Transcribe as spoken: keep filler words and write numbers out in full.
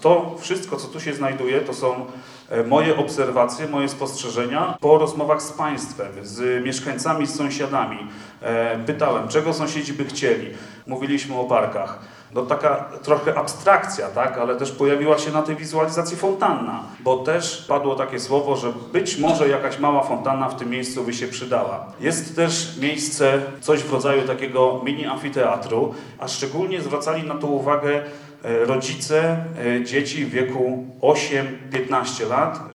To wszystko, co tu się znajduje, to są moje obserwacje, moje spostrzeżenia po rozmowach z państwem, z mieszkańcami, z sąsiadami. Pytałem, czego sąsiedzi by chcieli. Mówiliśmy o parkach. No taka trochę abstrakcja, tak? Ale też pojawiła się na tej wizualizacji fontanna, bo też padło takie słowo, że być może jakaś mała fontanna w tym miejscu by się przydała. Jest też miejsce, coś w rodzaju takiego mini amfiteatru, a szczególnie zwracali na to uwagę rodzice dzieci w wieku osiem do piętnastu lat.